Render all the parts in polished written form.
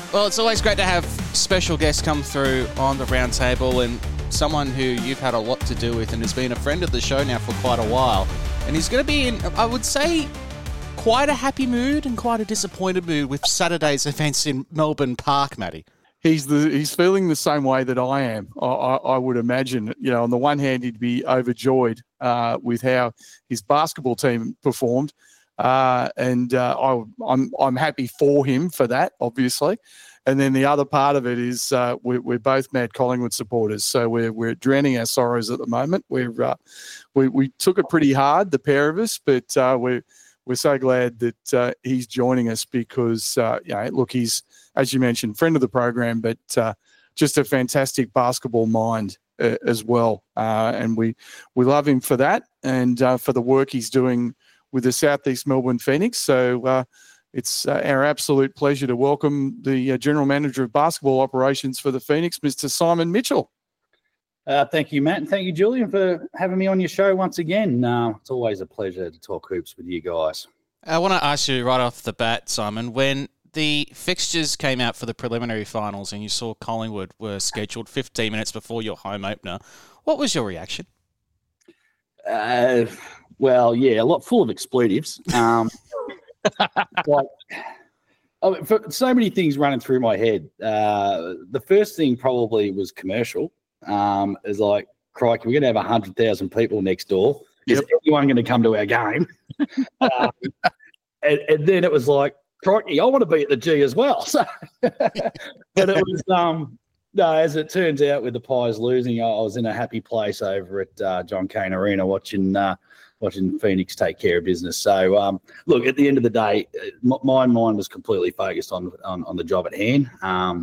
Well, it's always great to have special guests come through on the roundtable, and someone who you've had a lot to do with and has been a friend of the show now for quite a while. And he's going to be in, I would say, quite a happy mood and quite a disappointed mood with Saturday's events in Melbourne Park, Matty. He's feeling the same way that I am. I would imagine. You know, on the one hand, he'd be overjoyed with how his basketball team performed. I'm happy for him for that, obviously. And then the other part of it is we're both mad Collingwood supporters, so we're drowning our sorrows at the moment. We took it pretty hard, the pair of us, but we're so glad that he's joining us because look, he's, as you mentioned, friend of the program, but just a fantastic basketball mind as well, and we love him for that and for the work he's doing with the Southeast Melbourne Phoenix. So it's our absolute pleasure to welcome the General Manager of Basketball Operations for the Phoenix, Mr. Simon Mitchell. Thank you, Matt, and thank you, Julian, for having me on your show once again. It's always a pleasure to talk hoops with you guys. I want to ask you right off the bat, Simon, when the fixtures came out for the preliminary finals and you saw Collingwood were scheduled 15 minutes before your home opener, what was your reaction? Well, yeah, a lot full of expletives. So many things running through my head. The first thing probably was commercial. Is like, crikey, we're going to have 100,000 people next door. Is anyone going to come to our game? And then it was like, crikey, I want to be at the G as well. So, but it was no, as it turns out, with the Pies losing, I was in a happy place over at John Cain Arena watching Phoenix take care of business. So, look, at the end of the day, my mind was completely focused on the job at hand. I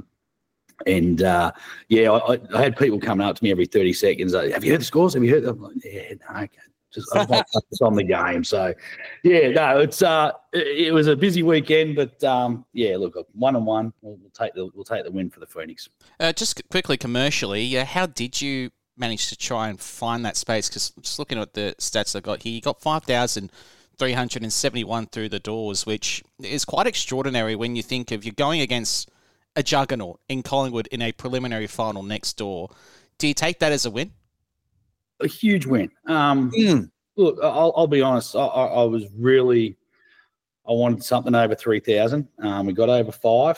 had people coming up to me every 30 seconds. Like, have you heard the scores? Have you heard them? Like, yeah, no, okay. I was focused on the game. So, yeah, no, it was a busy weekend, but look, 1-1. We'll take the win for the Phoenix. Just quickly, commercially, how did you manage to try and find that space? Because just looking at the stats I got here, you got 5,371 through the doors, which is quite extraordinary when you think of you're going against a juggernaut in Collingwood in a preliminary final next door. Do you take that as a win? A huge win. Look, I'll be honest. I was really, I wanted something over 3,000. We got over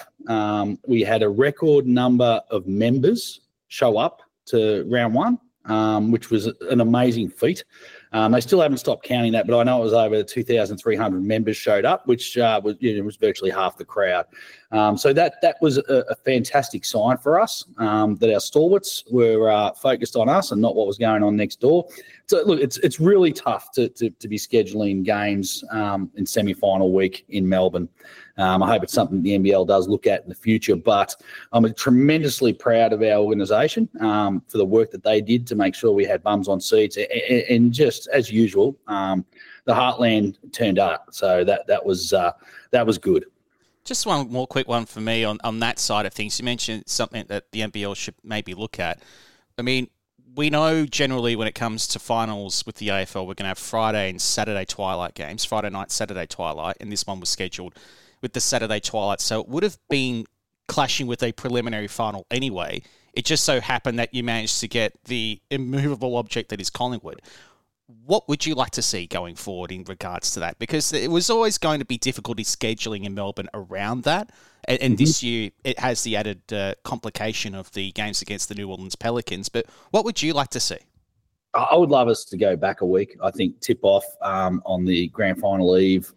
5. We had a record number of members show up to round one, which was an amazing feat. They still haven't stopped counting that, but I know it was over 2,300 members showed up, which was virtually half the crowd. So that was a fantastic sign for us, that our stalwarts were focused on us and not what was going on next door. So look, it's really tough to be scheduling games in semi-final week in Melbourne. I hope it's something the NBL does look at in the future, but I'm tremendously proud of our organisation for the work that they did to make sure we had bums on seats, and just as usual, the Heartland turned up, so that was good. Just one more quick one for me on that side of things. You mentioned something that the NBL should maybe look at. I mean, we know generally when it comes to finals with the AFL, we're going to have Friday and Saturday twilight games, Friday night, Saturday twilight, and this one was scheduled with the Saturday twilight. So it would have been clashing with a preliminary final anyway. It just so happened that you managed to get the immovable object that is Collingwood. What would you like to see going forward in regards to that? Because it was always going to be difficulty scheduling in Melbourne around that. And this year it has the added complication of the games against the New Orleans Pelicans. But what would you like to see? I would love us to go back a week. I think tip off on the grand final eve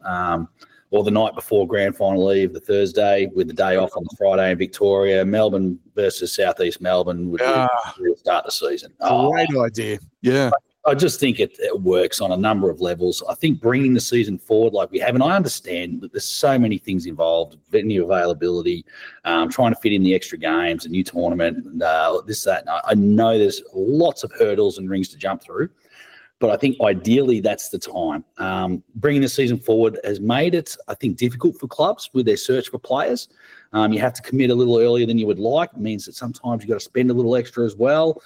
or the night before grand final eve, the Thursday, with the day off on the Friday in Victoria. Melbourne versus Southeast Melbourne would really start the season. Great idea. Yeah. I just think it works on a number of levels. I think bringing the season forward like we have, and I understand that there's so many things involved, venue availability, trying to fit in the extra games, a new tournament, and this, that. And I know there's lots of hurdles and rings to jump through, but I think ideally that's the time. Bringing the season forward has made it, I think, difficult for clubs with their search for players. You have to commit a little earlier than you would like. It means that sometimes you've got to spend a little extra as well.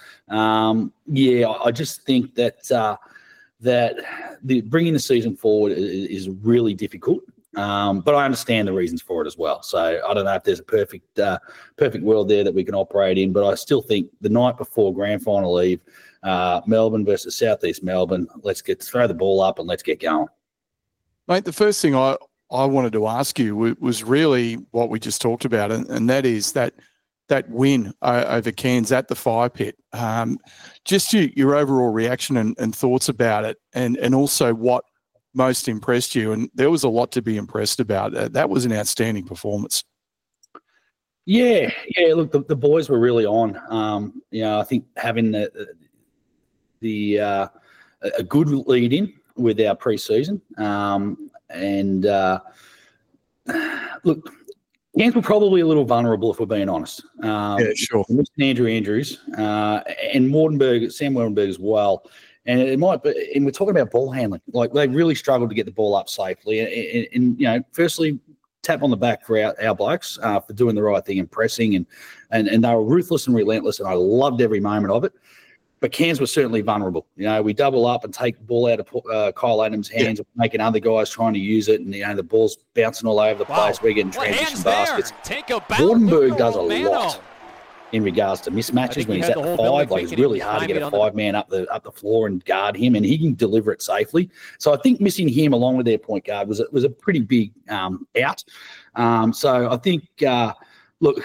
I just think that bringing the season forward is really difficult. But I understand the reasons for it as well. So I don't know if there's a perfect world there that we can operate in, but I still think the night before grand final eve, Melbourne versus Southeast Melbourne, let's throw the ball up and let's get going. Mate, the first thing I wanted to ask you was really what we just talked about, and that is that win over Cairns at the Fire Pit. Just your overall reaction and thoughts about it, and also what most impressed you. And there was a lot to be impressed about. That was an outstanding performance. Yeah. Look, the boys were really on. I think having a good lead in with our pre-season, look, Cairns were probably a little vulnerable, if we're being honest. Yeah, sure. Andrew Andrews and Sam Wardenberg as well. And it might be, and we're talking about ball handling. Like, they really struggled to get the ball up safely. And firstly, tap on the back for our blokes for doing the right thing and pressing, and they were ruthless and relentless, and I loved every moment of it. But Cairns was certainly vulnerable. We double up and take the ball out of Kyle Adams' hands, making other guys trying to use it, and the ball's bouncing all over the place. We're getting transition baskets. Wardenberg does a lot in regards to mismatches when he's at the five. Like, it's really hard to get a five-man up the floor and guard him, and he can deliver it safely. So I think missing him along with their point guard was a pretty big out. So I think, look,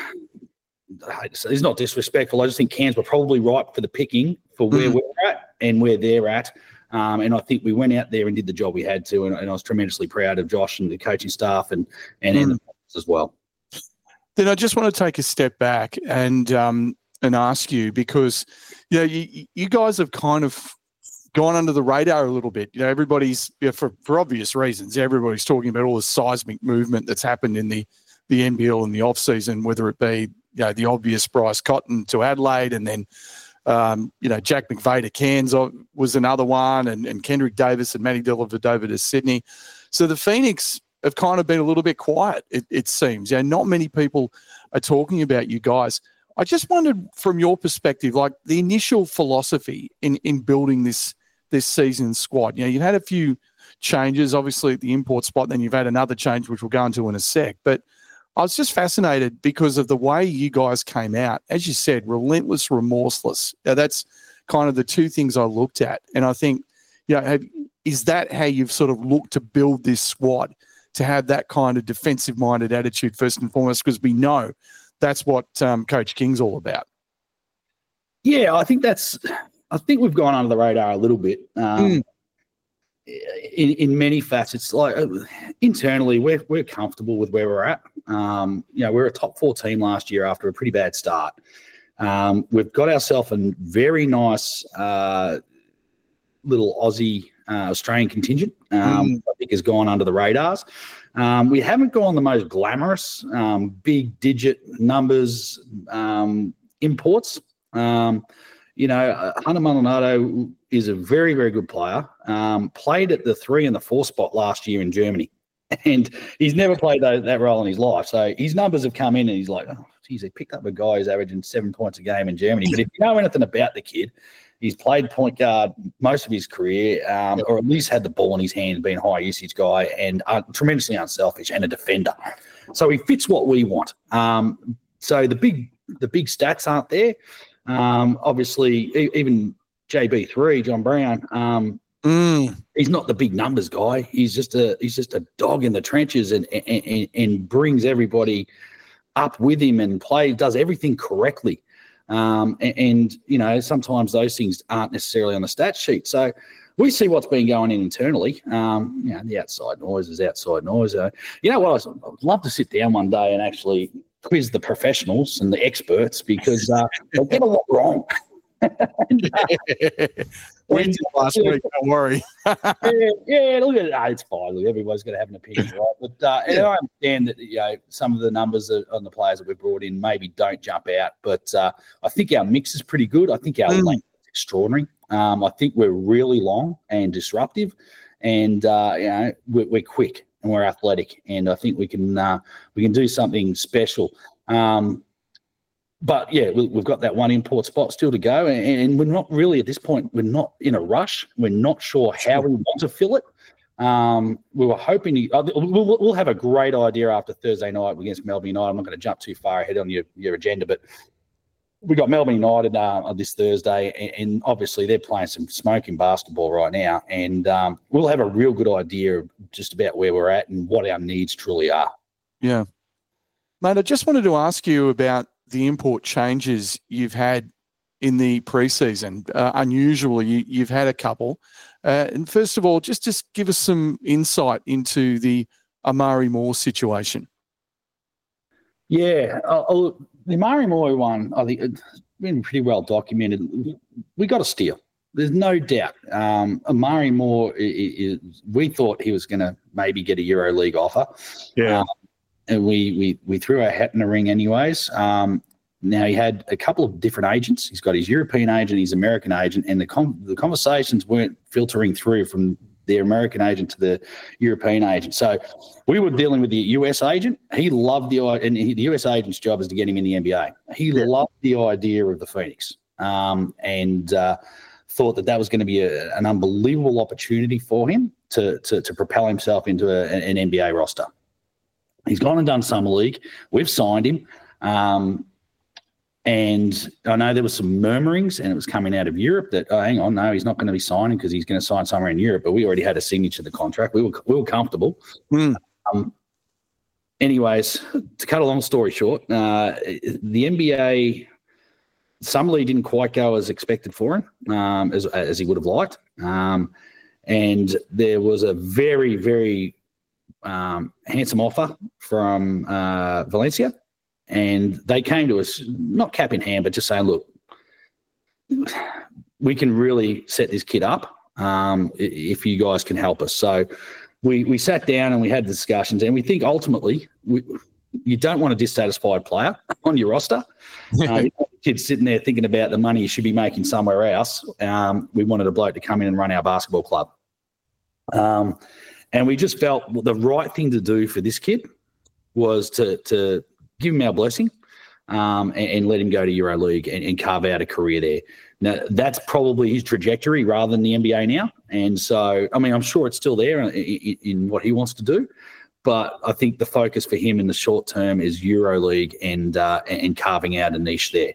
it's not disrespectful. I just think Cairns were probably ripe for the picking for where we're at and where they're at. And I think we went out there and did the job we had to, and I was tremendously proud of Josh and the coaching staff and the players as well. Then I just want to take a step back and ask you, because you guys have kind of gone under the radar a little bit. Everybody's for obvious reasons. Everybody's talking about all the seismic movement that's happened in the NBL in the off season, whether it be the obvious Bryce Cotton to Adelaide, and then Jack McVeigh to Cairns was another one, and Kendrick Davis and Matty Dellavedova to Sydney. So the Phoenix have kind of been a little bit quiet, it seems. Not many people are talking about you guys. I just wondered, from your perspective, like the initial philosophy in building this season's squad. You've had a few changes, obviously, at the import spot, then you've had another change, which we'll go into in a sec. But I was just fascinated because of the way you guys came out. As you said, relentless, remorseless. That's kind of the two things I looked at. And I think, is that how you've sort of looked to build this squad, to have that kind of defensive-minded attitude first and foremost? Because we know that's what Coach King's all about. Yeah, I think we've gone under the radar a little bit. In many facets. Like, internally, we're comfortable with where we're at. We're a top 4 team last year after a pretty bad start. We've got ourselves a very nice little Aussie Australian contingent. I think has gone under the radars. We haven't gone the most glamorous, big digit numbers imports. Hunter Maldonado is a very, very good player. Played at the 3 and the 4 spot last year in Germany, and he's never played that role in his life. So his numbers have come in, and he's like, oh, geez, he picked up a guy who's averaging 7 points a game in Germany. But if you know anything about the kid, he's played point guard most of his career, or at least had the ball in his hand, been a high usage guy, and tremendously unselfish and a defender. So he fits what we want. So the big stats aren't there. Obviously, even JB3, John Brown, he's not the big numbers guy. He's just a dog in the trenches and brings everybody up with him and does everything correctly. Sometimes those things aren't necessarily on the stat sheet. So we see what's been going in internally. The outside noise is outside noise. I'd love to sit down one day and actually quiz the professionals and the experts, because they'll get a lot wrong. We did last week, don't worry. Look at it. It's fine. Look, everybody's got to have an opinion, right? But I understand that some of the numbers on the players that we've brought in maybe don't jump out, but I think our mix is pretty good. I think our length is extraordinary. I think we're really long and disruptive, and we're quick and we're athletic, and I think we can do something special. But yeah, we've got that one import spot still to go, and we're not really at this point. We're not in a rush. We're not sure how we want to fill it. We were hoping we'll have a great idea after Thursday night against Melbourne United. I'm not going to jump too far ahead on your agenda, but we got Melbourne United this Thursday, and obviously they're playing some smoking basketball right now, and we'll have a real good idea of just about where we're at and what our needs truly are. Yeah. Mate, I just wanted to ask you about the import changes you've had in the preseason. Unusually, you've had a couple. And first of all, just give us some insight into the Amari Moore situation. Yeah, the Amari Moore one, I think it's been pretty well documented. We got a steal. There's no doubt. Amari Moore, we thought he was going to maybe get a EuroLeague offer. Yeah. And we threw our hat in the ring anyways. Now, he had a couple of different agents. He's got his European agent, his American agent, and the conversations weren't filtering through from the American agent to the European agent. So we were dealing with the US agent. He loved the US agent's job is to get him in the NBA. He loved the idea of the Phoenix and thought that was going to be an unbelievable opportunity for him to propel himself into an NBA roster. He's gone and done Summer League. We've signed him. And I know there was some murmurings, and it was coming out of Europe that, oh, hang on, no, he's not going to be signing because he's going to sign somewhere in Europe. But we already had a signature to the contract. We were comfortable. Anyways, to cut a long story short, the NBA Summer League didn't quite go as expected for him, as he would have liked. And there was a very, very handsome offer from Valencia. And they came to us, not cap in hand, but just saying, look, we can really set this kid up if you guys can help us. So we sat down and we had discussions, and we think ultimately you don't want a dissatisfied player on your roster. Kids sitting there thinking about the money you should be making somewhere else. We wanted a bloke to come in and run our basketball club. And we just felt the right thing to do for this kid was to give him our blessing and let him go to EuroLeague and carve out a career there. Now, that's probably his trajectory rather than the NBA now. And so, I mean, I'm sure it's still there in what he wants to do. But I think the focus for him in the short term is EuroLeague and carving out a niche there.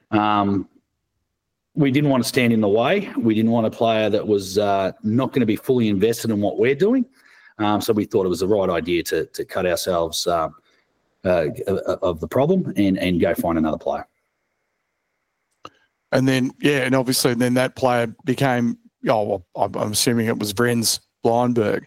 We didn't want to stand in the way. We didn't want a player that was not going to be fully invested in what we're doing. So we thought it was the right idea to cut ourselves of the problem and go find another player. And then, and obviously then that player became, I'm assuming it was Vrens Blindberg.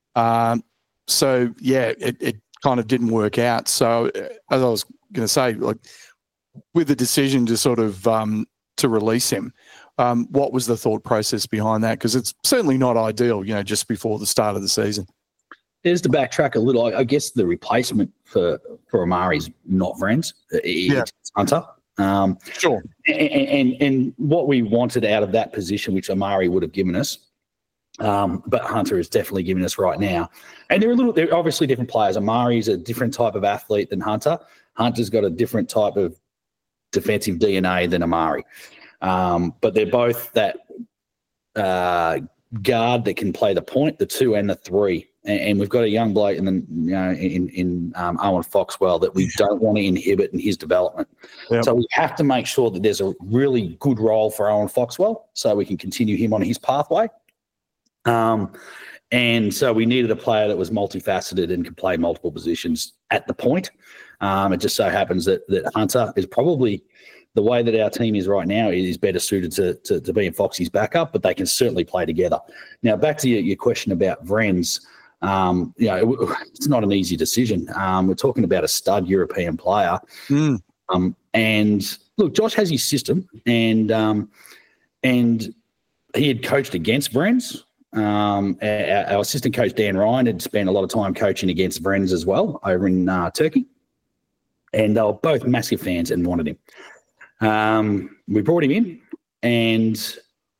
It kind of didn't work out. So as I was going to say, like with the decision to sort of to release him, what was the thought process behind that? Because it's certainly not ideal, just before the start of the season. Just to backtrack a little, I guess the replacement for Amari is not Vrens. It's Hunter. Sure. And what we wanted out of that position, which Amari would have given us, but Hunter is definitely giving us right now. And they're obviously different players. Amari's a different type of athlete than Hunter. Hunter's got a different type of defensive DNA than Amari. But they're both that guard that can play the point, the 2 and the 3. And we've got a young bloke in Owen Foxwell that we don't want to inhibit in his development. Yep. So we have to make sure that there's a really good role for Owen Foxwell so we can continue him on his pathway. And so we needed a player that was multifaceted and could play multiple positions at the point. It just so happens that Hunter is probably the way that our team is right now is better suited to being Foxy's backup, but they can certainly play together. Now, back to your question about Vrens. It's not an easy decision. We're talking about a stud European player. And look, Josh has his system, and he had coached against Vrens. Our assistant coach, Dan Ryan, had spent a lot of time coaching against Vrens as well over in Turkey. And they were both massive fans and wanted him. We brought him in, and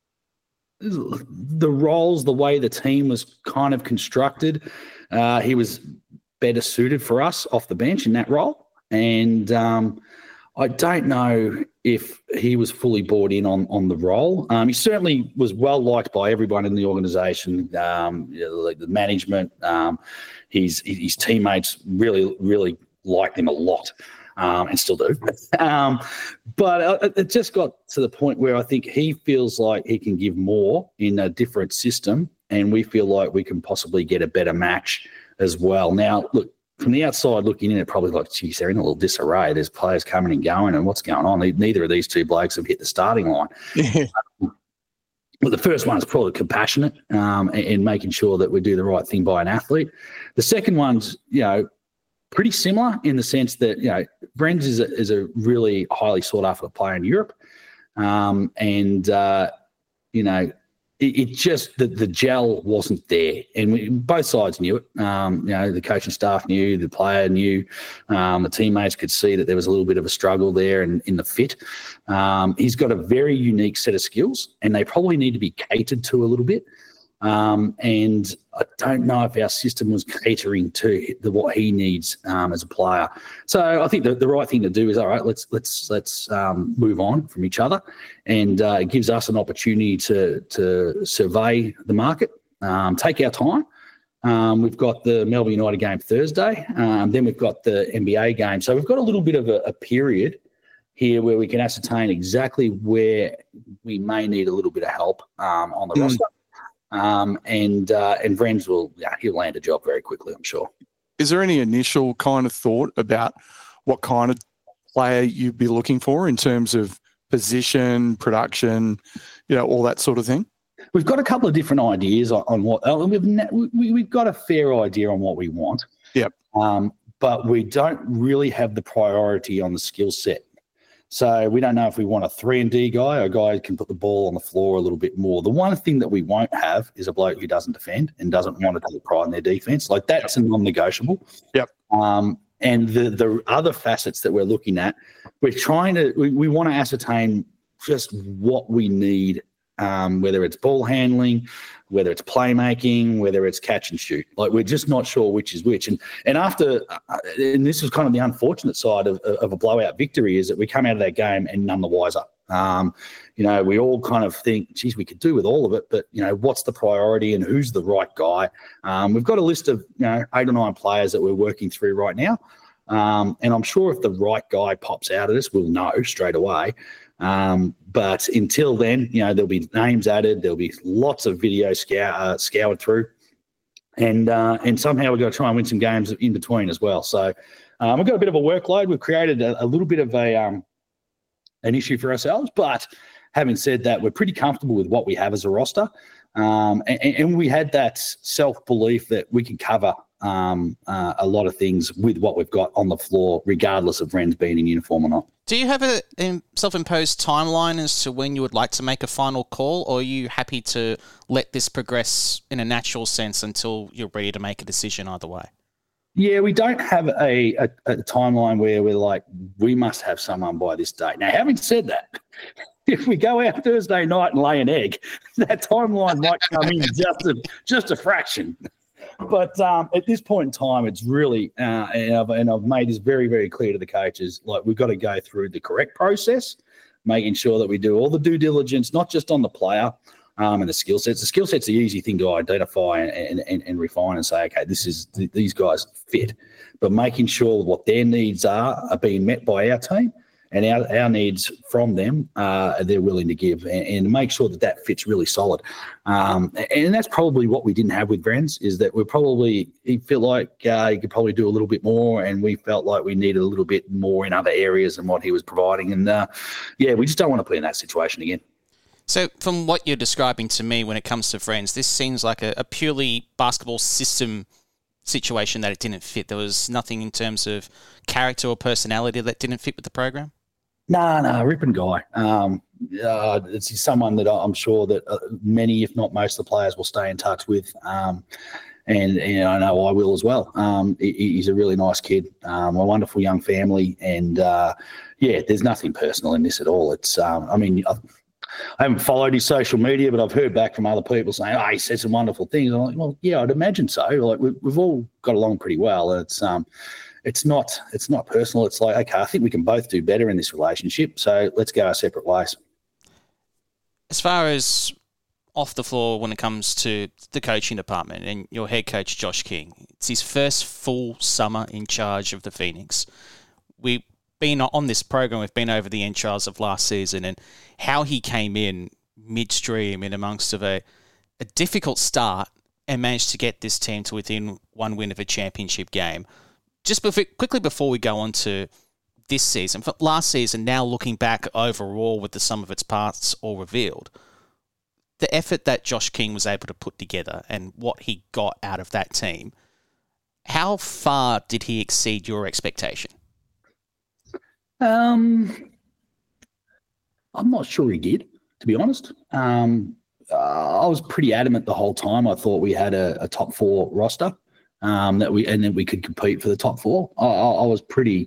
the roles, the way the team was kind of constructed, he was better suited for us off the bench in that role. And I don't know if he was fully bought in on the role. He certainly was well liked by everyone in the organisation, like the management. His teammates really liked him a lot, and still do. But it just got to the point where I think he feels like he can give more in a different system, and we feel like we can possibly get a better match as well. Now, look, from the outside looking in, it probably like, geez, they're in a little disarray. There's players coming and going, and what's going on? Neither of these two blokes have hit the starting line. Yeah. But the first one is probably compassionate and making sure that we do the right thing by an athlete. The second one's, pretty similar in the sense that, Brenz is a really highly sought after player in Europe. It just the gel wasn't there, and both sides knew it. The coaching staff knew, the player knew, the teammates could see that there was a little bit of a struggle there in the fit. He's got a very unique set of skills, and they probably need to be catered to a little bit. And I don't know if our system was catering to what he needs as a player. So I think the right thing to do is, all right, let's move on from each other, and it gives us an opportunity to survey the market, take our time. We've got the Melbourne United game Thursday, then we've got the NBA game. So we've got a little bit of a period here where we can ascertain exactly where we may need a little bit of help on the roster. And Brenz he'll land a job very quickly, I'm sure. Is there any initial kind of thought about what kind of player you'd be looking for in terms of position, production, all that sort of thing? We've got a couple of different ideas on what we've got a fair idea on what we want. Yep. But we don't really have the priority on the skill set. So we don't know if we want a 3-and-D guy or a guy who can put the ball on the floor a little bit more. The one thing that we won't have is a bloke who doesn't defend and doesn't want to take pride in their defense. Like, that's a non-negotiable. Yep. And the other facets that we're looking at, we want to ascertain just what we need, whether it's ball handling, whether it's playmaking, whether it's catch and shoot. Like, we're just not sure which is which. And this is kind of the unfortunate side of a blowout victory, is that we come out of that game and none the wiser. We all kind of think, geez, we could do with all of it, but, what's the priority and who's the right guy? We've got a list of, 8 or 9 players that we're working through right now. And I'm sure if the right guy pops out of this, we'll know straight away. But until then, there'll be names added. There'll be lots of video scoured through, and somehow we've got to try and win some games in between as well. So we've got a bit of a workload. We've created a little bit of an issue for ourselves. But having said that, we're pretty comfortable with what we have as a roster, and we had that self-belief that we can cover a lot of things with what we've got on the floor, regardless of Brenz being in uniform or not. Do you have a self-imposed timeline as to when you would like to make a final call, or are you happy to let this progress in a natural sense until you're ready to make a decision either way? Yeah, we don't have a timeline where we're like, we must have someone by this date. Now, having said that, if we go out Thursday night and lay an egg, that timeline might come in just a fraction. But at this point in time, it's really, and I've made this very, very clear to the coaches, like, we've got to go through the correct process, making sure that we do all the due diligence, not just on the player and the skill sets. The skill set's the easy thing to identify and refine and say, okay, these guys fit. But making sure what their needs are being met by our team, and our needs from them, they're willing to give, and make sure that fits really solid. And that's probably what we didn't have with Brenz, is that he felt like he could probably do a little bit more, and we felt like we needed a little bit more in other areas than what he was providing. And, we just don't want to put in that situation again. So from what you're describing to me when it comes to Brenz, this seems like a purely basketball system situation that it didn't fit. There was nothing in terms of character or personality that didn't fit with the program? No, ripping guy. It's someone that I'm sure that many, if not most, of the players will stay in touch with, and I know I will as well. He's a really nice kid, a wonderful young family, and there's nothing personal in this at all. It's, I haven't followed his social media, but I've heard back from other people saying, he said some wonderful things. I'm like, well, yeah, I'd imagine so. Like, we've all got along pretty well. It's it's not personal. It's like, okay, I think we can both do better in this relationship, so let's go our separate ways. As far as off the floor when it comes to the coaching department and your head coach, Josh King, it's his first full summer in charge of the Phoenix. We've been on this program, we've been over the end trials of last season and how he came in midstream in amongst of a difficult start and managed to get this team to within one win of a championship game. Just quickly before we go on to this season, for last season, now looking back overall with the sum of its parts all revealed, the effort that Josh King was able to put together and what he got out of that team, how far did he exceed your expectation? I'm not sure he did, to be honest. I was pretty adamant the whole time. I thought we had a top 4 roster, that we could compete for the top 4. I was pretty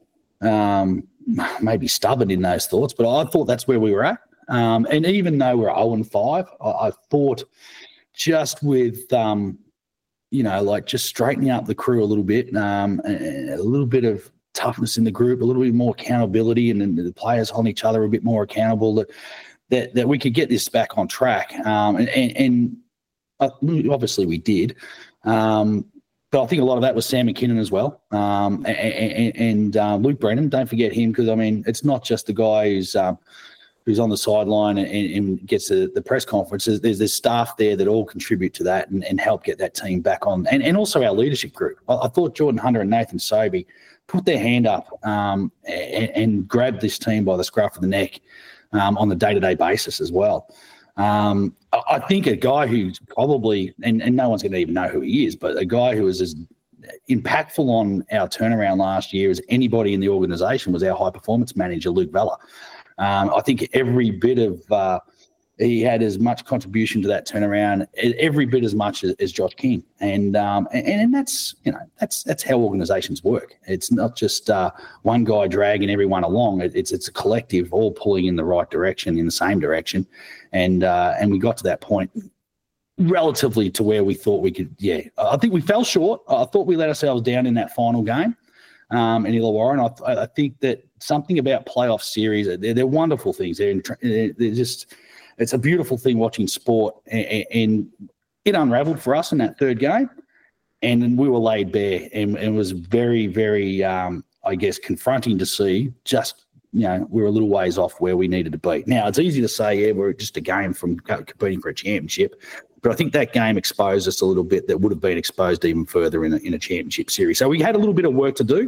maybe stubborn in those thoughts, but I thought that's where we were at. And even though we're 0-5, I thought just with, just straightening up the crew a little bit, and a little bit of toughness in the group, a little bit more accountability, and then the players holding each other a bit more accountable, that we could get this back on track. And obviously we did. But I think a lot of that was Sam McKinnon as well. And Luke Brennan, don't forget him, because, I mean, it's not just the guy who's on the sideline and gets the press conferences. There's staff there that all contribute to that and help get that team back on. And also our leadership group. I thought Jordan Hunter and Nathan Sobey put their hand up and grabbed this team by the scruff of the neck on the day-to-day basis as well. I think a guy who's probably, and no one's going to even know who he is, but a guy who was as impactful on our turnaround last year as anybody in the organisation was our high-performance manager, Luke Vella. I think every bit of he had as much contribution to that turnaround, every bit as much as Josh King, and that's that's how organisations work. It's not just one guy dragging everyone along. It's a collective, all pulling in the right direction, in the same direction, and we got to that point relatively to where we thought we could. Yeah, I think we fell short. I thought we let ourselves down in that final game. In Illawarra, and I think that something about playoff series, they're wonderful things. They're just, it's a beautiful thing watching sport, and it unravelled for us in that third game, and then we were laid bare, and it was very, very, I guess, confronting to see just, we're a little ways off where we needed to be. Now, it's easy to say, yeah, we're just a game from competing for a championship, but I think that game exposed us a little bit that would have been exposed even further in a championship series. So we had a little bit of work to do.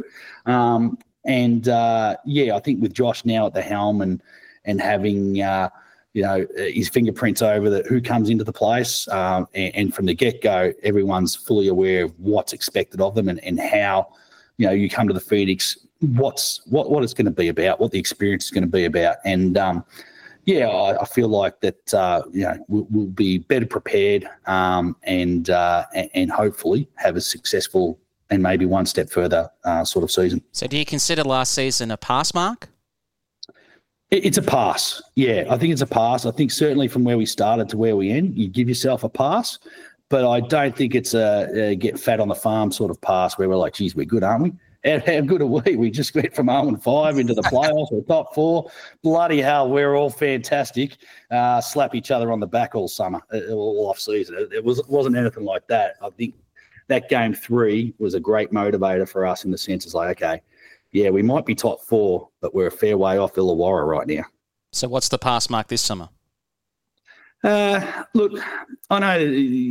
I think with Josh now at the helm and having, his fingerprints over who comes into the place, and from the get-go, everyone's fully aware of what's expected of them and how, you come to the Phoenix, what it's going to be about, what the experience is going to be about. And, I feel like that, we'll be better prepared and hopefully have a successful and maybe one step further sort of season. So do you consider last season a pass mark? It's a pass. Yeah, I think it's a pass. I think certainly from where we started to where we end, you give yourself a pass. But I don't think it's a get fat on the farm sort of pass where we're like, geez, we're good, aren't we? How good are we? We just went from 0-5 into the playoffs or top 4. Bloody hell, we're all fantastic. Slap each other on the back all summer, all off season. It wasn't anything like that. I think that game 3 was a great motivator for us in the sense it's like, okay, yeah, we might be top 4, but we're a fair way off Illawarra right now. So what's the pass mark this summer? Look, I know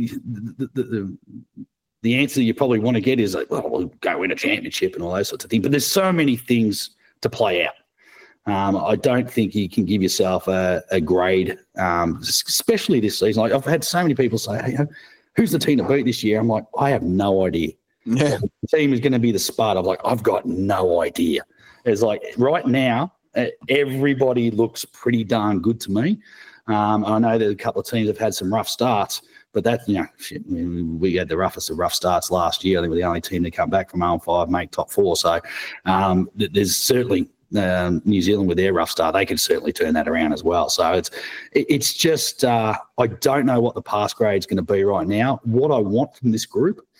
the answer you probably want to get is like, well, we'll go win a championship and all those sorts of things. But there's so many things to play out. I don't think you can give yourself a grade, especially this season. Like I've had so many people say, hey, who's the team to beat this year? I'm like, I have no idea. Yeah. The team is going to be the Spud. I'm like, I've got no idea. It's like right now, everybody looks pretty darn good to me. I know that a couple of teams have had some rough starts, but we had the roughest of rough starts last year. I think we're the only team to come back from 0-5, make top 4. So there's certainly New Zealand with their rough start, they could certainly turn that around as well. So it's just I don't know what the pass grade is going to be right now. What I want from this group,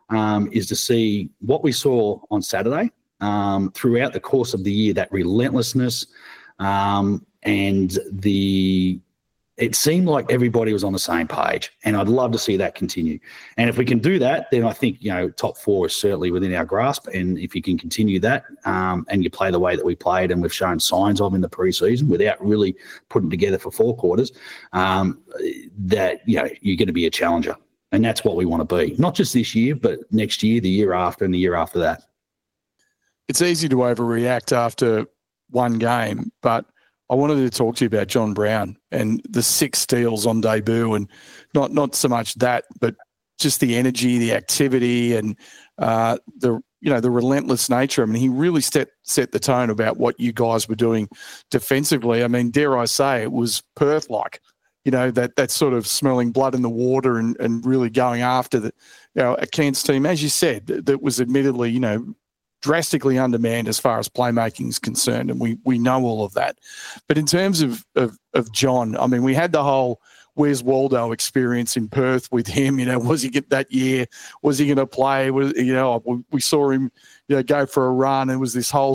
is to see what we saw on Saturday throughout the course of the year, that relentlessness and it seemed like everybody was on the same page, and I'd love to see that continue. And if we can do that, then I think, top four is certainly within our grasp. And if you can continue that and you play the way that we played and we've shown signs of in the preseason without really putting together for 4 quarters, that, you're going to be a challenger. And that's what we want to be, not just this year, but next year, the year after, and the year after that. It's easy to overreact after one game, but I wanted to talk to you about John Brown and the 6 steals on debut, and not so much that, but just the energy, the activity, and the relentless nature. I mean, he really set the tone about what you guys were doing defensively. I mean, dare I say, it was Perth-like, that sort of smelling blood in the water and really going after a Cairns team, as you said, that was admittedly, drastically undermanned as far as playmaking is concerned, and we know all of that. But in terms of John, I mean, we had the whole Where's Waldo experience in Perth with him. Was he get that year? Was he going to play? We saw him, go for a run. It was this whole,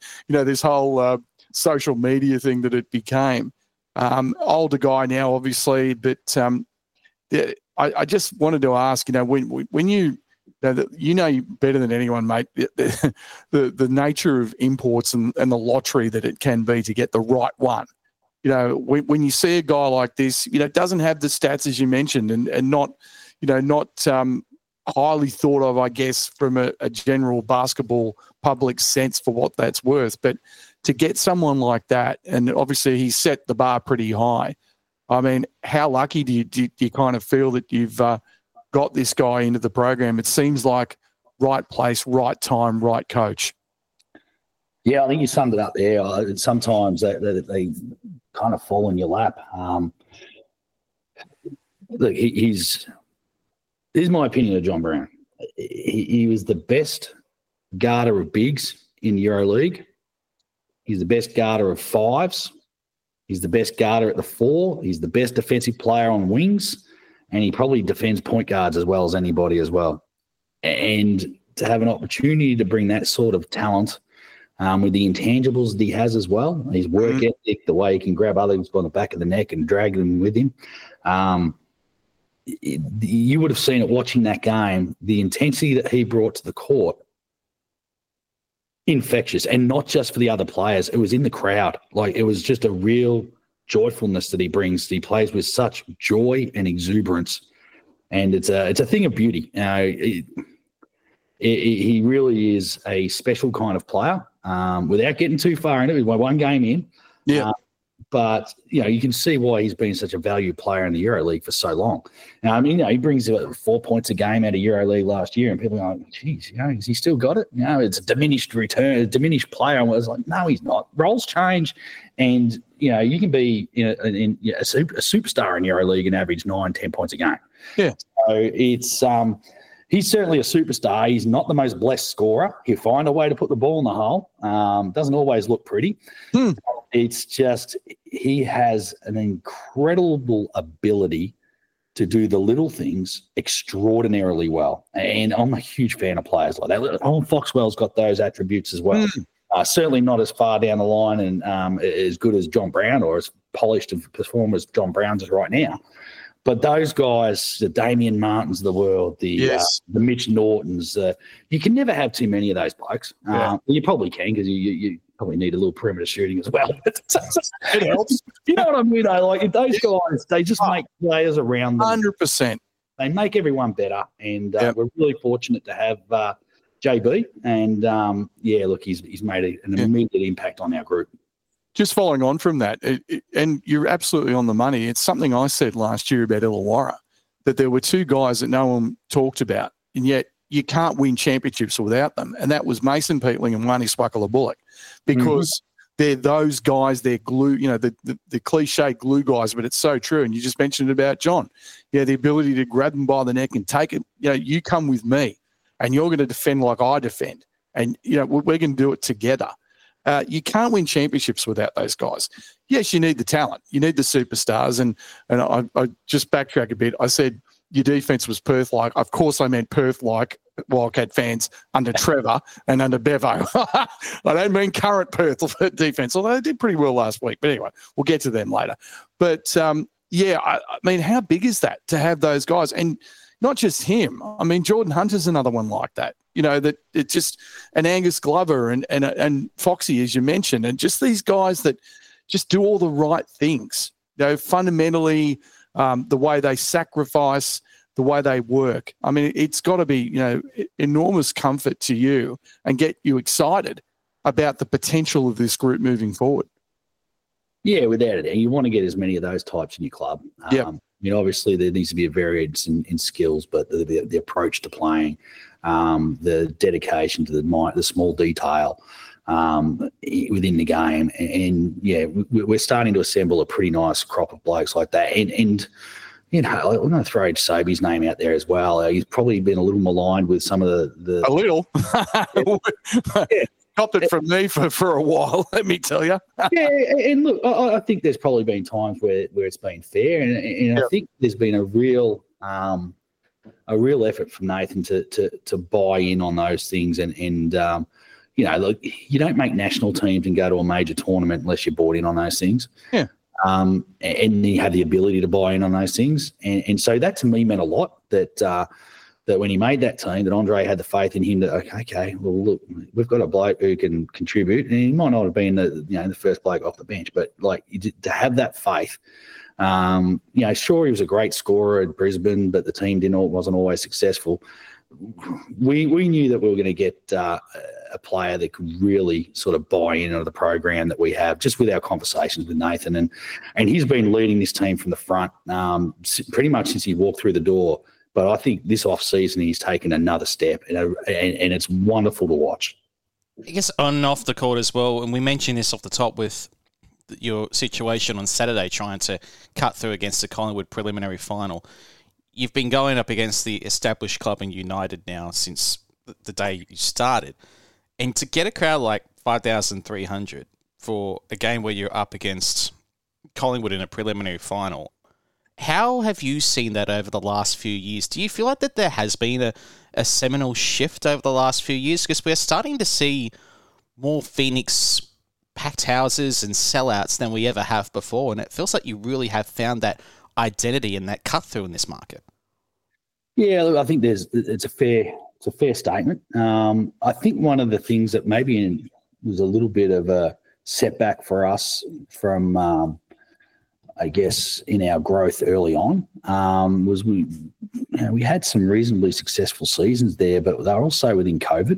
social media thing that it became. Older guy now, obviously, but I just wanted to ask, when you. You know better than anyone, mate, the nature of imports and the lottery that it can be to get the right one. When you see a guy like this, doesn't have the stats as you mentioned, and not highly thought of, I guess, from a general basketball public sense for what that's worth. But to get someone like that, and obviously he set the bar pretty high. I mean, how lucky do you kind of feel that you've got this guy into the program? It seems like right place, right time, right coach. Yeah, I think you summed it up there. Sometimes they kind of fall in your lap. Look, here's my opinion of John Brown. He was the best guarder of bigs in EuroLeague. He's the best guarder of fives. He's the best guarder at the 4. He's the best defensive player on wings. And he probably defends point guards as well as anybody as well. And to have an opportunity to bring that sort of talent with the intangibles that he has as well, his work ethic, the way he can grab others by the back of the neck and drag them with him. You would have seen it watching that game, the intensity that he brought to the court, infectious, and not just for the other players. It was in the crowd. Like, it was just a real joyfulness that he brings. He plays with such joy and exuberance, and it's a thing of beauty. He really is a special kind of player. Without getting too far into it, we're one game in. Yeah. But, you can see why he's been such a valued player in the EuroLeague for so long. Now, I mean, he brings 4 points a game out of EuroLeague last year, and people are like, geez, has he still got it? It's a diminished return, a diminished player. And I was like, no, he's not. Roles change, and, you can be a superstar in EuroLeague and average 9-10 points a game. Yeah. So it's he's certainly a superstar. He's not the most blessed scorer. He'll find a way to put the ball in the hole. Doesn't always look pretty. It's just he has an incredible ability to do the little things extraordinarily well. And I'm a huge fan of players like that. Owen Foxwell's got those attributes as well. Certainly not as far down the line and as good as John Brown or as polished and perform as John Brown's is right now. But those guys, the Damian Martins of the world, the Mitch Nortons, you can never have too many of those blokes. You probably can, because you probably need a little perimeter shooting as well. It helps. You know what I mean? Like, those guys, they just make players around them. 100%. They make everyone better, and we're really fortunate to have JB. And he's made an immediate impact on our group. Just following on from that, and you're absolutely on the money. It's something I said last year about Illawarra, that there were 2 guys that no one talked about, and yet you can't win championships without them. And that was Mason Peatling and Wani Swakala-Bullock, because they're those guys, they're glue, the cliche glue guys, but it's so true. And you just mentioned about John. The ability to grab them by the neck and take it, you come with me and you're going to defend like I defend. And, we're going to do it together. You can't win championships without those guys. Yes, you need the talent. You need the superstars. And I just backtrack a bit. I said your defense was Perth-like. Of course I meant Perth-like Wildcat fans under Trevor and under Bevo. I don't mean current Perth defence, although they did pretty well last week. But anyway, we'll get to them later. But, I mean, how big is that to have those guys? And not just him. I mean, Jordan Hunter's another one like that. That it's just an Angus Glover and Foxy, as you mentioned, and just these guys that just do all the right things. Fundamentally, the way they sacrifice, the way they work. I mean, it's got to be, enormous comfort to you and get you excited about the potential of this group moving forward. Yeah, without it. You want to get as many of those types in your club. Obviously there needs to be a variance in skills, but the approach to playing, the dedication to the small detail within the game. And we're starting to assemble a pretty nice crop of blokes like that. And I'm going to throw Sabi's name out there as well. He's probably been a little maligned with some of the a little. Yeah. Copped it from me for a while, let me tell you. Yeah, and look, I think there's probably been times where it's been fair, and I think there's been a real effort from Nathan to buy in on those things, and look, you don't make national teams and go to a major tournament unless you're bought in on those things. Yeah. And you have the ability to buy in on those things, and so that to me meant a lot. That when he made that team, that Andre had the faith in him that, okay, well, look, we've got a bloke who can contribute, and he might not have been the first bloke off the bench, but to have that faith, sure, he was a great scorer at Brisbane, but the team wasn't always successful. We knew that we were going to get a player that could really sort of buy into the program that we have, just with our conversations with Nathan, and he's been leading this team from the front pretty much since he walked through the door. But I think this off-season he's taken another step, and it's wonderful to watch. I guess on and off the court as well, and we mentioned this off the top with your situation on Saturday trying to cut through against the Collingwood preliminary final. You've been going up against the established club in United now since the day you started. And to get a crowd like 5,300 for a game where you're up against Collingwood in a preliminary final, how have you seen that over the last few years? Do you feel like that there has been a seminal shift over the last few years? Because we're starting to see more Phoenix packed houses and sellouts than we ever have before, and it feels like you really have found that identity and that cut through in this market. Yeah, look, I think it's a fair statement. I think one of the things that maybe was a little bit of a setback for us from I guess, in our growth early on, was we had some reasonably successful seasons there, but they're also within COVID.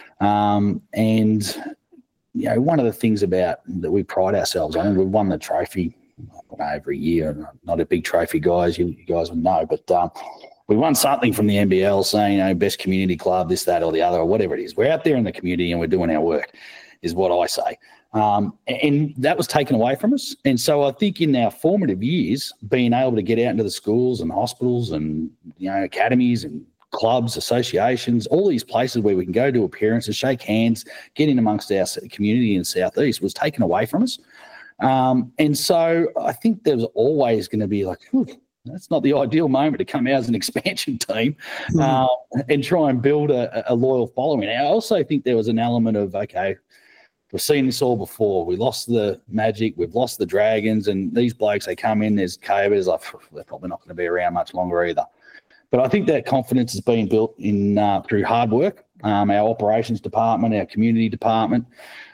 And one of the things that we pride ourselves on, we've won the trophy every year. I'm not a big trophy guy, as you guys would know, but we won something from the NBL saying, best community club, this, that, or the other, or whatever it is. We're out there in the community and we're doing our work, is what I say. And that was taken away from us. And so I think in our formative years, being able to get out into the schools and hospitals and, academies and clubs, associations, all these places where we can go to appearances, shake hands, get in amongst our community in South East was taken away from us. And so I think there was always going to be that's not the ideal moment to come out as an expansion team and try and build a loyal following. And I also think there was an element of, we've seen this all before. We lost the Magic, we've lost the Dragons, and these blokes, they come in, there's Cobras, they're probably not going to be around much longer either. But I think that confidence has been built in through hard work, our operations department, our community department,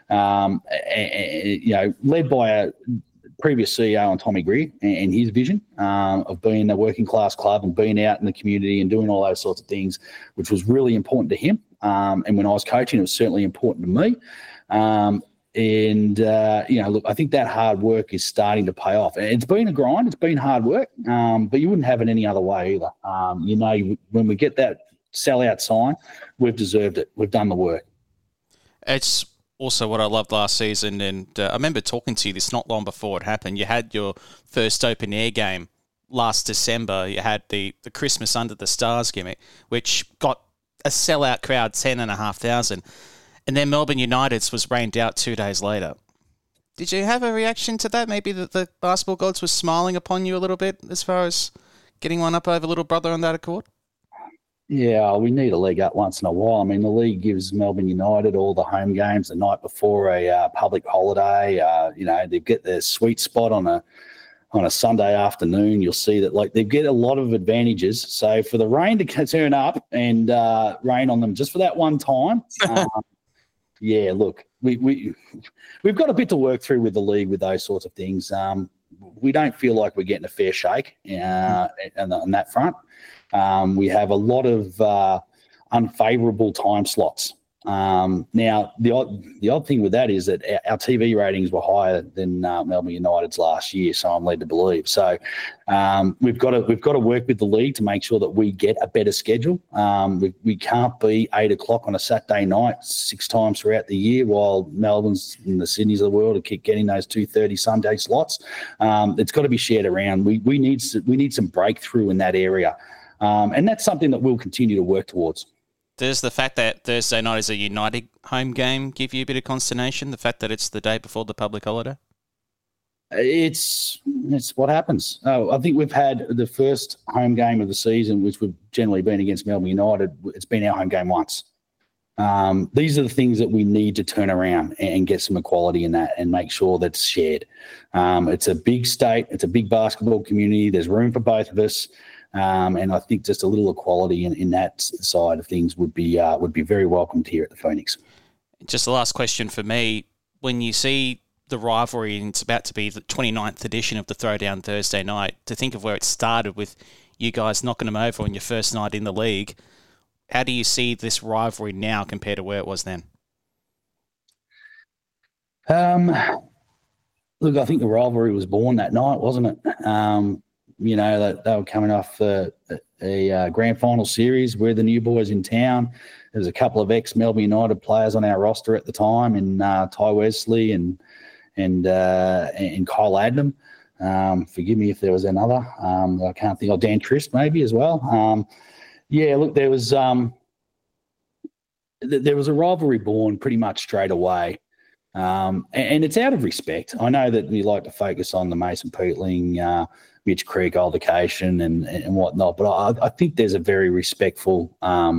led by our previous CEO, Tommy Greer, and his vision of being a working class club and being out in the community and doing all those sorts of things, which was really important to him. And when I was coaching, it was certainly important to me. Look, I think that hard work is starting to pay off. It's been a grind. It's been hard work, but you wouldn't have it any other way either. When we get that sellout sign, we've deserved it. We've done the work. It's also what I loved last season, and I remember talking to you this not long before it happened. You had your first open air game last December. You had the Christmas Under the Stars gimmick, which got a sellout crowd, 10,500. And then Melbourne United's was rained out 2 days later. Did you have a reaction to that? Maybe the basketball gods were smiling upon you a little bit as far as getting one up over little brother on that accord? Yeah, we need a leg up once in a while. I mean, the league gives Melbourne United all the home games the night before a public holiday. They get their sweet spot on a Sunday afternoon. You'll see that they get a lot of advantages. So for the rain to turn up and rain on them just for that one time, yeah, look, we've got a bit to work through with the league with those sorts of things. We don't feel like we're getting a fair shake on that front. We have a lot of unfavourable time slots. Now, the odd thing with that is that our TV ratings were higher than Melbourne United's last year, so I'm led to believe. So we've got to work with the league to make sure that we get a better schedule. We can't be 8 o'clock on a Saturday night 6 times throughout the year while Melbourne's and the Sydneys of the world keep getting those 2:30 Sunday slots. It's got to be shared around. We need some breakthrough in that area. And that's something that we'll continue to work towards. Does the fact that Thursday night is a United home game give you a bit of consternation, the fact that it's the day before the public holiday? It's what happens. I think we've had the first home game of the season, which we've generally been against Melbourne United. It's been our home game once. These are the things that we need to turn around and get some equality in that and make sure that's shared. It's a big state. It's a big basketball community. There's room for both of us. And I think just a little equality in that side of things would be very welcomed here at the Phoenix. Just the last question for me. When you see the rivalry, and it's about to be the 29th edition of the Throwdown Thursday night, to think of where it started with you guys knocking them over on your first night in the league, how do you see this rivalry now compared to where it was then? Look, I think the rivalry was born that night, wasn't it? That they were coming off a grand final series. We're the new boys in town. There's a couple of ex-Melbourne United players on our roster at the time, and Ty Wesley and Kyle Adnam. Forgive me if there was another. I can't think. Dan Trist maybe as well. Look, there was a rivalry born pretty much straight away. And it's out of respect. I know that we like to focus on the Mason Peatling, Mitch Creek altercation and whatnot, but I think there's a very respectful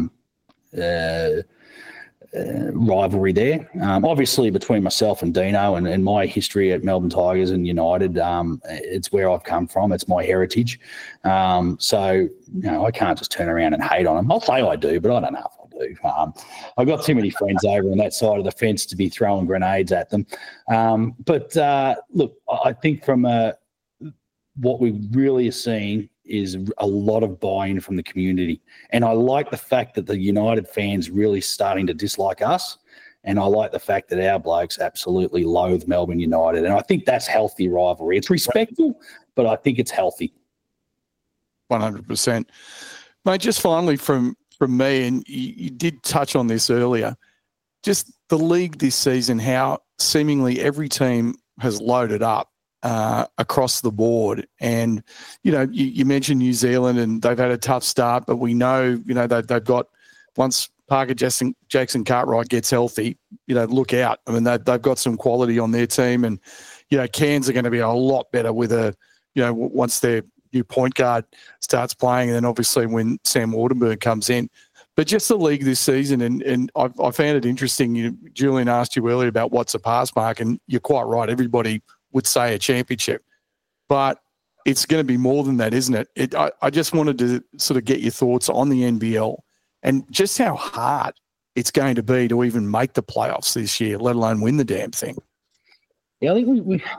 rivalry there. Obviously, between myself and Dino and my history at Melbourne Tigers and United, it's where I've come from. It's my heritage. So I can't just turn around and hate on them. I'll say I do, but I don't know if I do. I've got too many friends over on that side of the fence to be throwing grenades at them. But look, I think from what we really are seeing is a lot of buy-in from the community. And I like the fact that the United fans really starting to dislike us. And I like the fact that our blokes absolutely loathe Melbourne United. And I think that's healthy rivalry. It's respectful, but I think it's healthy. 100%. Mate, just finally from me, and you did touch on this earlier, just the league this season, how seemingly every team has loaded up across the board. And, you mentioned New Zealand and they've had a tough start, but we know, they've got, once Parker Jackson Cartwright gets healthy, look out. I mean, they've got some quality on their team, and, Cairns are going to be a lot better with once their new point guard starts playing, and then obviously when Sam Wardenberg comes in. But just the league this season, and I found it interesting. Julian asked you earlier about what's a pass mark, and you're quite right. Everybody would say a championship, but it's going to be more than that, isn't it? I just wanted to sort of get your thoughts on the NBL and just how hard it's going to be to even make the playoffs this year, let alone win the damn thing. Yeah, I think we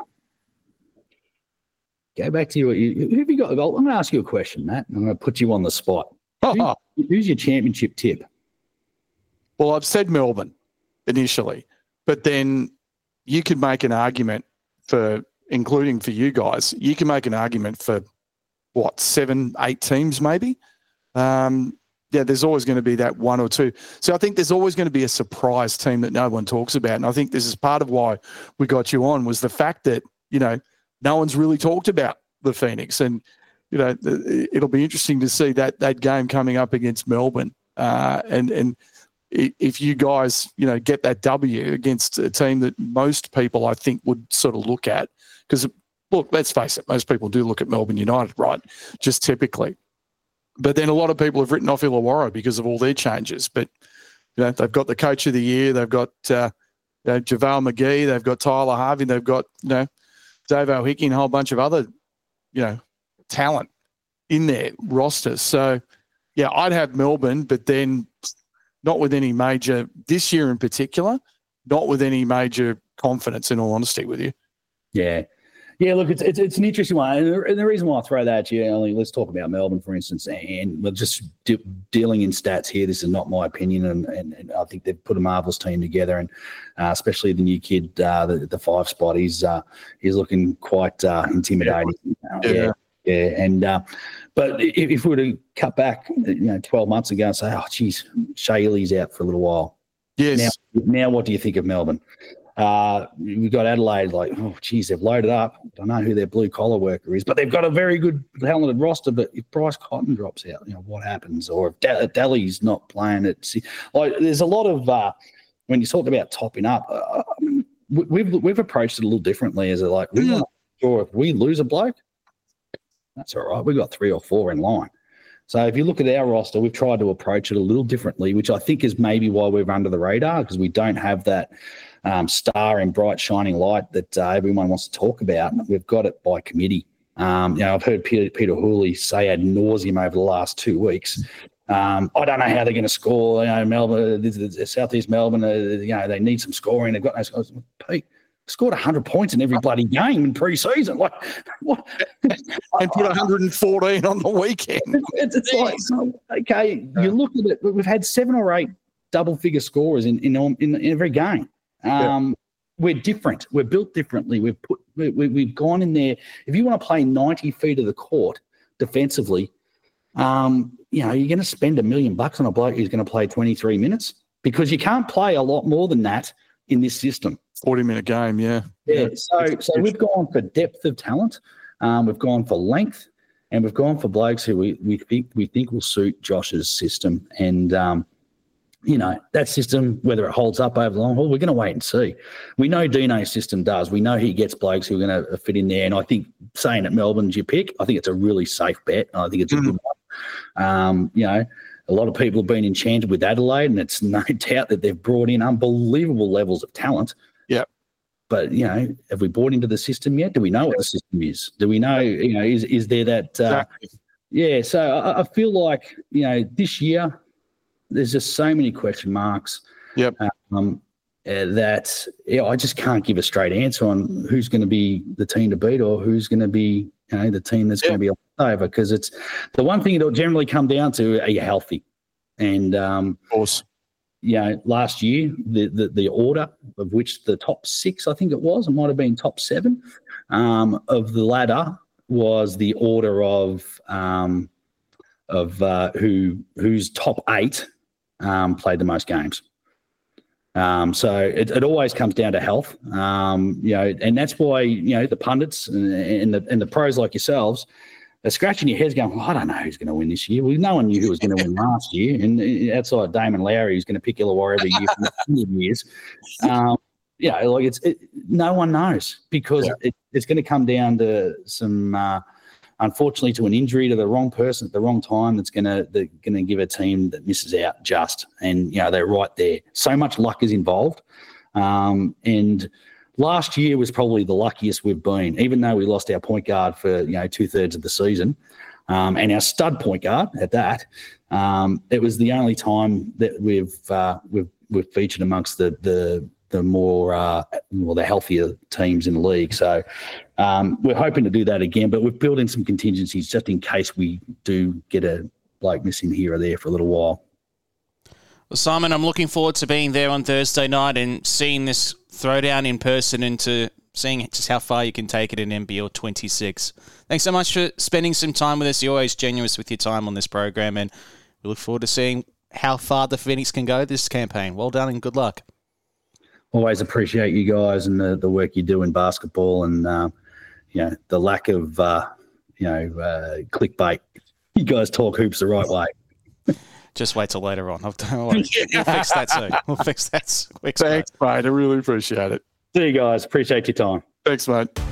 go back to you. Who have you got? I'm going to ask you a question, Matt. I'm going to put you on the spot. Who's your championship tip? Well, I've said Melbourne initially, but then you could make an argument for, including for you guys, you can make an argument for, 7, 8 teams maybe? There's always going to be that one or two. So I think there's always going to be a surprise team that no one talks about. And I think this is part of why we got you on, was the fact that, no one's really talked about the Phoenix. And, it'll be interesting to see that game coming up against Melbourne. And if you guys, get that W against a team that most people, I think, would sort of look at, because, look, let's face it, most people do look at Melbourne United, right? Just typically. But then a lot of people have written off Illawarra because of all their changes. But they've got the coach of the year, they've got JaVale McGee, they've got Tyler Harvey, they've got Dave O'Hickey and a whole bunch of other talent in their rosters. So yeah, I'd have Melbourne, but then not with any major this year in particular, not with any major confidence. In all honesty, with you. Yeah. Yeah, look, it's an interesting one. And the reason why I throw that at you, let's talk about Melbourne, for instance, and we're just dealing in stats here. This is not my opinion, and I think they've put a marvellous team together, and especially the new kid, the 5 spot, he's looking quite intimidating. Yeah. And but if we were to cut back, 12 months ago and say, oh, geez, Shea Ely's out for a little while. Yes. Now what do you think of Melbourne? We've got Adelaide, like, oh, geez, they've loaded up. I don't know who their blue-collar worker is, but they've got a very good, talented roster. But if Bryce Cotton drops out, what happens? Or if Daly's not playing it. There's a lot of when you talk about topping up, we've approached it a little differently. As like, we're not sure if we lose a bloke, that's all right. We've got 3 or 4 in line. So if you look at our roster, we've tried to approach it a little differently, which I think is maybe why we're under the radar, because we don't have that star and bright shining light that everyone wants to talk about. We've got it by committee. I've heard Peter Hooley say ad nauseum over the last 2 weeks. I don't know how they're going to score. Melbourne, Southeast Melbourne, they need some scoring. They've got no scores. Pete scored 100 points in every bloody game in pre-season. Like, what? And put 114 on the weekend. It's like, okay, you look at it. We've had 7 or 8 double-figure scorers in every game. We're different. We're built differently. We've gone in there. If you want to play 90 feet of the court defensively, you're going to spend $1 million on a bloke who's going to play 23 minutes, because you can't play a lot more than that in this system. 40-minute game, yeah. So we've gone for depth of talent. We've gone for length, and we've gone for blokes who we think will suit Josh's system. And that system, whether it holds up over the long haul, we're going to wait and see. We know Dino's system does. We know he gets blokes who are going to fit in there. And I think saying that Melbourne's your pick, I think it's a really safe bet. I think it's a good one. A lot of people have been enchanted with Adelaide, and it's no doubt that they've brought in unbelievable levels of talent. Yeah. But, have we bought into the system yet? Do we know what the system is? Do we know, is there that exactly. Yeah, so I feel like, this year there's just so many question marks. Yep. That I just can't give a straight answer on who's going to be the team to beat or who's going to be, the team that's going to be over, because it's the one thing it'll generally come down to: are you healthy? And of course, last year the order of which the top 6, I think it might have been top 7 of the ladder was the order of whose top 8 played the most games. So it always comes down to health, and that's why the pundits and the pros like yourselves are scratching your heads, going, I don't know who's going to win this year. Well, no one knew who was going to win last year, and outside Damon Lowry, who's going to pick Illawarra every year for the 100 years. No one knows, because it's going to come down to some. Unfortunately, to an injury to the wrong person at the wrong time, that's going to give a team that misses out just. And, they're right there. So much luck is involved. And last year was probably the luckiest we've been, even though we lost our point guard for, 2/3 of the season, and our stud point guard at that. It was the only time that we've featured amongst the more the healthier teams in the league. So we're hoping to do that again, but we've built in some contingencies just in case we do get a bloke missing here or there for a little while. Well, Simon, I'm looking forward to being there on Thursday night and seeing this throwdown in person and to seeing just how far you can take it in NBL 26. Thanks so much for spending some time with us. You're always generous with your time on this program, and we look forward to seeing how far the Phoenix can go this campaign. Well done and good luck. Always appreciate you guys and the work you do in basketball, and the lack of clickbait. You guys talk hoops the right way. Just wait till later on. Don't worry. We'll fix that soon. We'll fix that quick. Thanks, mate. I really appreciate it. See you guys. Appreciate your time. Thanks, mate.